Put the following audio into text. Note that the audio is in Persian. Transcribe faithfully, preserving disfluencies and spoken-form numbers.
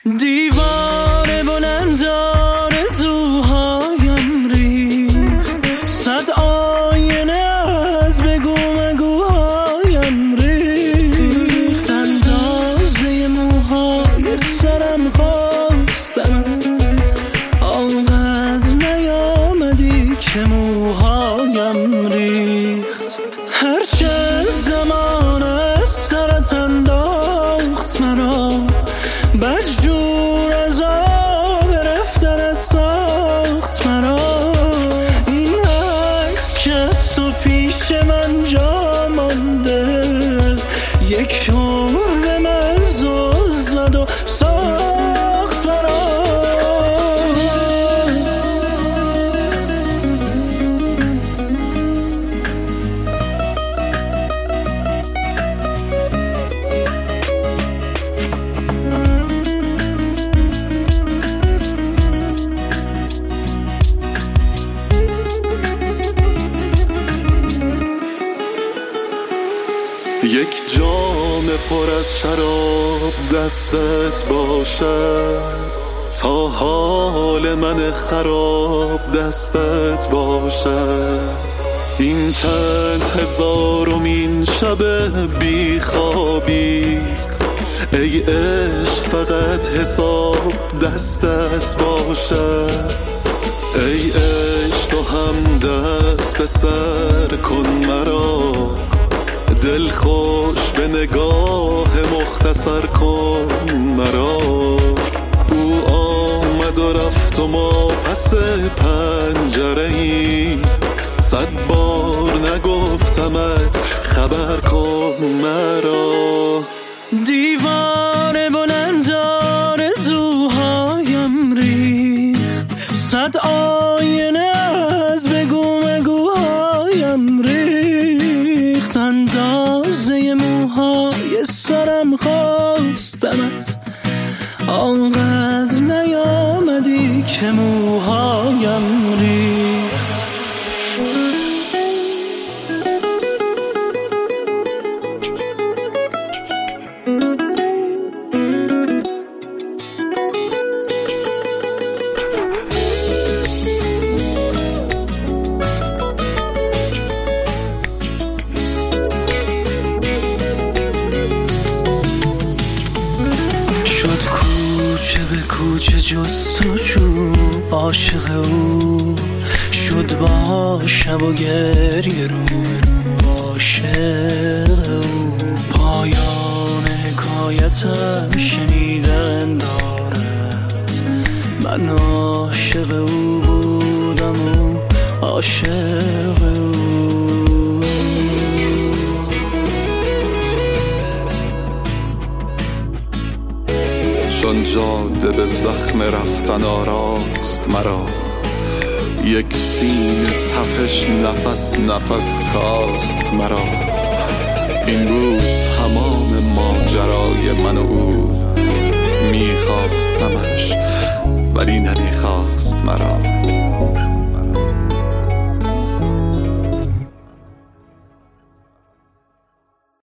دیوار بلند آرزوهایم ریخت، صد آینه از بگو مگوهایم ریخت، اندازه موهای سرم خواستمت، آنقدر نیامدی که موهایم ریخت. هرچه زمان از سرت انداخت مرا، بدجور از آب رفتنت ساخت مرا. این عکس که از تو پیش من جا مانده، یک عمر به من زل زد و ساخت مرا. یک جام پر از شراب دستت باشد، تا حال من خراب دستت باشد. این چند هزارمین شب بی خوابیست، ای عشق فقط حساب دستت باشد. ای عشق تو هم دست به سر کن مرا، دل خوش به نگاه مختصر کن مرا. او آمد و رفت و ما پس پنجره ای، صد بار نگفتمت خبر کن مرا. دیوار بلند آرزوهایم ریخت، صد آینه از بگو مگوهایم ریخت، اندازه موهای سرم خواستمت، آنقدر نیامدی که موهایم ریخت. کوچه جستجو عاشق او شد، با شب و گریه رو به رو عاشق او. پایان حکایتم شنیدن دارد، من عاشق او بودم و عاشق او. چون جاده به زخم رفتن آراست مرا، یک سینه تپش نفس نفس کاست مرا. این بود تمام ماجرای من و او،